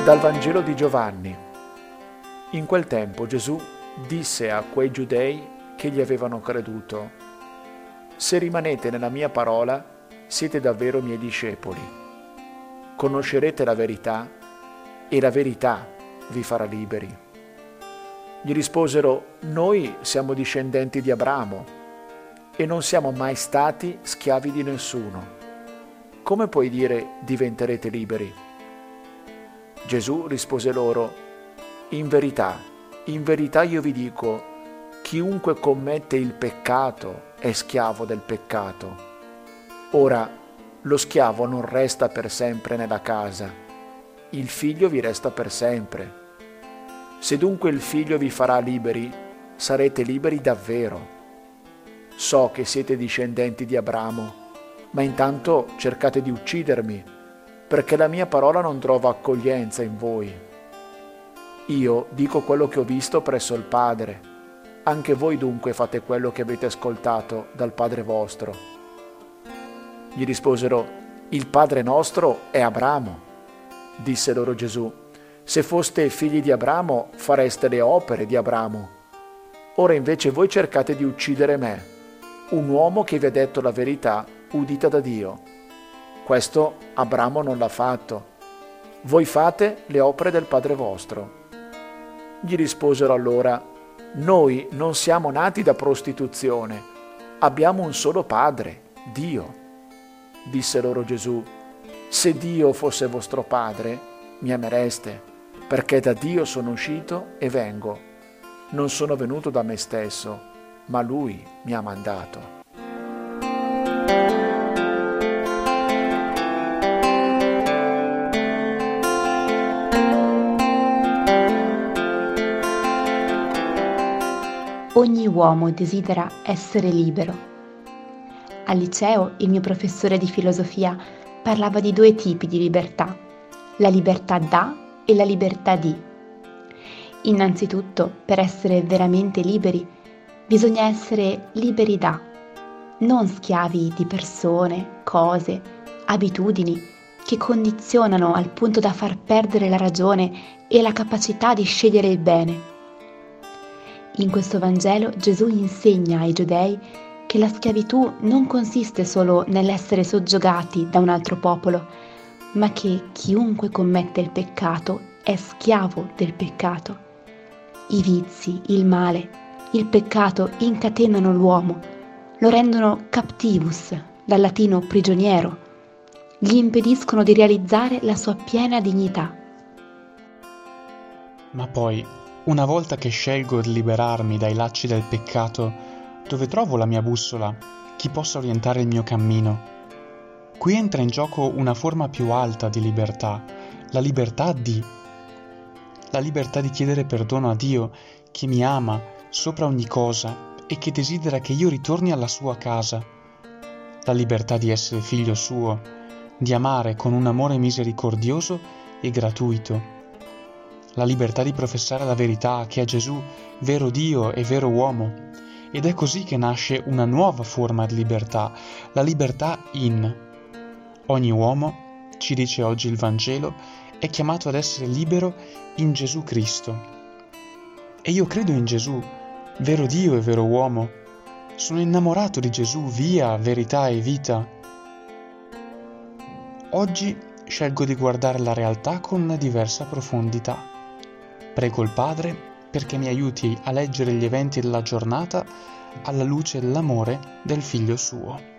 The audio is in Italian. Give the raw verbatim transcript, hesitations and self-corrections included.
Dal Vangelo di Giovanni. In quel tempo Gesù disse a quei giudei che gli avevano creduto: «Se rimanete nella mia parola, siete davvero miei discepoli. Conoscerete la verità e la verità vi farà liberi». Gli risposero: «Noi siamo discendenti di Abramo e non siamo mai stati schiavi di nessuno. Come puoi dire diventerete liberi?» Gesù rispose loro: «In verità, in verità io vi dico, chiunque commette il peccato è schiavo del peccato. Ora, lo schiavo non resta per sempre nella casa, il figlio vi resta per sempre. Se dunque il figlio vi farà liberi, sarete liberi davvero. So che siete discendenti di Abramo, ma intanto cercate di uccidermi, perché la mia parola non trova accoglienza in voi. Io dico quello che ho visto presso il Padre, anche voi dunque fate quello che avete ascoltato dal Padre vostro». Gli risposero: «Il Padre nostro è Abramo». Disse loro Gesù: «Se foste figli di Abramo, fareste le opere di Abramo. Ora invece voi cercate di uccidere me, un uomo che vi ha detto la verità udita da Dio. Questo Abramo non l'ha fatto. Voi fate le opere del Padre vostro». Gli risposero allora: «Noi non siamo nati da prostituzione, abbiamo un solo Padre, Dio». Disse loro Gesù: «Se Dio fosse vostro Padre, mi amereste, perché da Dio sono uscito e vengo. Non sono venuto da me stesso, ma Lui mi ha mandato». Ogni uomo desidera essere libero. Al liceo il mio professore di filosofia parlava di due tipi di libertà, la libertà da e la libertà di. Innanzitutto, per essere veramente liberi, bisogna essere liberi da, non schiavi di persone, cose, abitudini che condizionano al punto da far perdere la ragione e la capacità di scegliere il bene. In questo Vangelo Gesù insegna ai giudei che la schiavitù non consiste solo nell'essere soggiogati da un altro popolo, ma che chiunque commette il peccato è schiavo del peccato. I vizi, il male, il peccato incatenano l'uomo, lo rendono captivus, dal latino prigioniero, gli impediscono di realizzare la sua piena dignità. Ma poi, una volta che scelgo di liberarmi dai lacci del peccato, dove trovo la mia bussola, chi possa orientare il mio cammino? Qui entra in gioco una forma più alta di libertà, la libertà di. La libertà di chiedere perdono a Dio, che mi ama sopra ogni cosa e che desidera che io ritorni alla sua casa. La libertà di essere figlio suo, di amare con un amore misericordioso e gratuito. La libertà di professare la verità che è Gesù, vero Dio e vero uomo. Ed è così che nasce una nuova forma di libertà, la libertà in. Ogni uomo, ci dice oggi il Vangelo, è chiamato ad essere libero in Gesù Cristo. E io credo in Gesù, vero Dio e vero uomo. Sono innamorato di Gesù, via, verità e vita. Oggi scelgo di guardare la realtà con una diversa profondità. Prego il Padre perché mi aiuti a leggere gli eventi della giornata alla luce dell'amore del Figlio suo.